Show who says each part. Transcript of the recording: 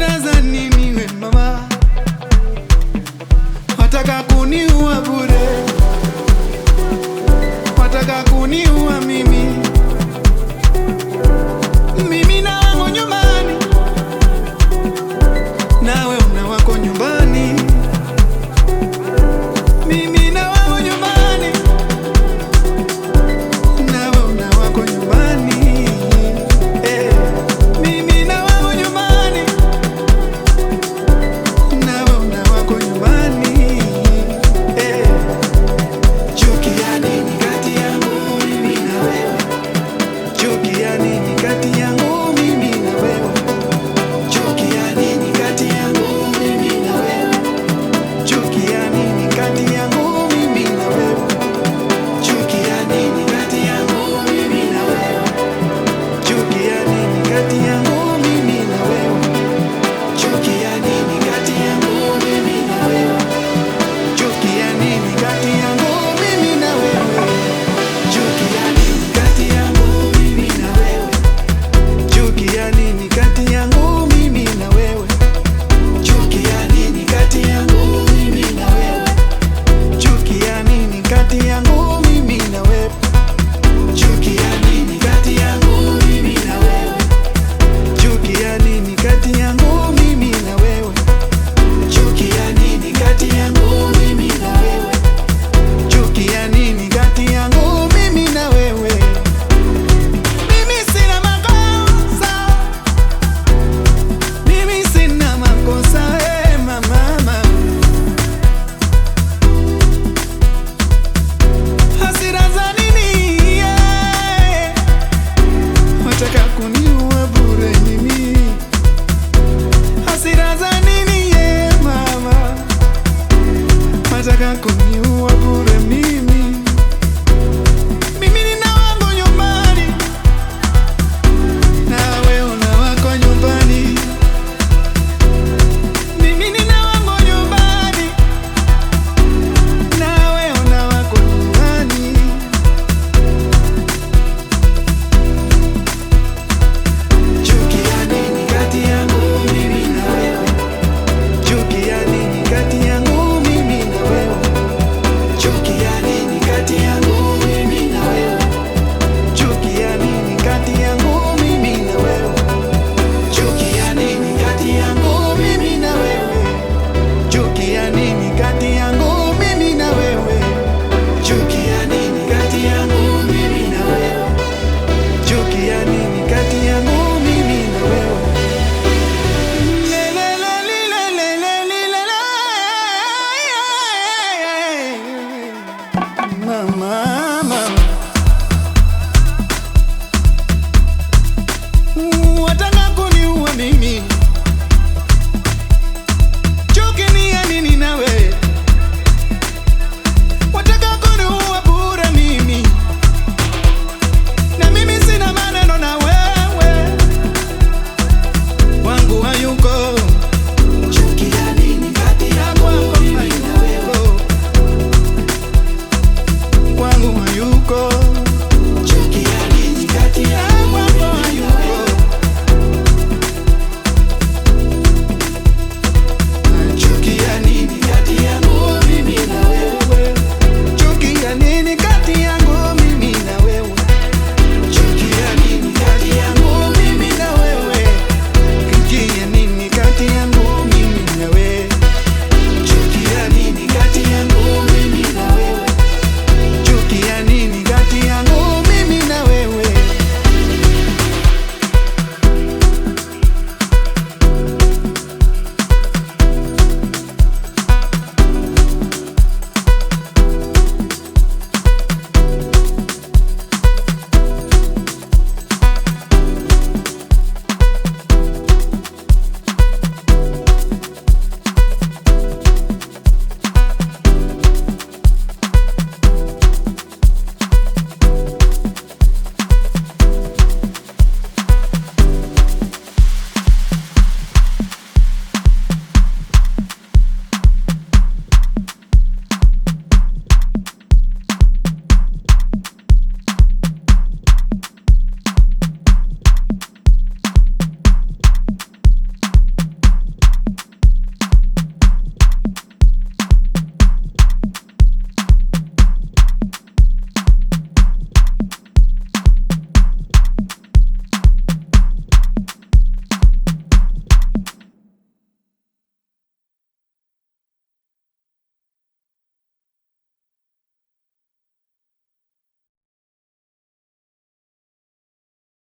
Speaker 1: Hasira za nini we mama? Wataka kuniua bure, wataka kuniua mimi. Mimi na wangu nyumbani, nawe una wako nyumbani. Mimi na wangu nyumbani, nawe una wako nyumbani. Mimi na wangu nyumbani, nawe una wako nyumbani. Chuki ya nini kati yangu mimi na wewe? Chuki ya nini kati yangu mimi na wewe? Chuki ya nini kati yangu mimi na wewe? Chuki ya nini kati yangu mimi na wewe? Chuki ya nini kati yangu mimi na wewe? Chuki ya nini kati yangu mimi na wewe? Chuki ya nini kati yangu mimi na wewe? Chuki ya nini kati yangu mimi na wewe? Chuki ya nini kati yangu mimi na wewe? Chuki ya nini kati yangu mimi na wewe? Chuki ya nini kati yangu mimi na wewe? Chuki ya nini kati yangu mimi na wewe? Chuki ya nini kati yangu mimi na wewe? Chuki ya nini kati yangu mimi na wewe? Chuki ya nini kati yangu mimi na wewe? Chuki ya nini kati yangu mimi na wewe? Mimi sina makosa, mimi sina makosa, mama. Hasira za nini, yeah? Wataka kuniua bure mimi. Hasira za nini, yeah, mama? Wataka kuniua bure mimi. Mimi nina wangu nyumbani, nawe una wako nyumbani. Mimi nina wangu nyumbani, nawe una wako nyumbani. Chuki ya nini kati yangu mimi na wewe? Chuki ya nini kati yangu mimi na wewe? Chuki ya nini kati yangu mimi na wewe? Chuki ya nini kati yangu mimi na wewe? Chuki ya nini kati yangu mimi na wewe? Chuki ya nini kati yangu mimi na wewe? Chuki ya nini kati yangu mimi na wewe? Chuki ya nini kati yangu mimi na wewe? Mama, wataka kuniua mimi. Chuki ni ya nini nawe? Wataka kuniua bure mimi. Na mimi sina maneno na wewe, wangu hayuko.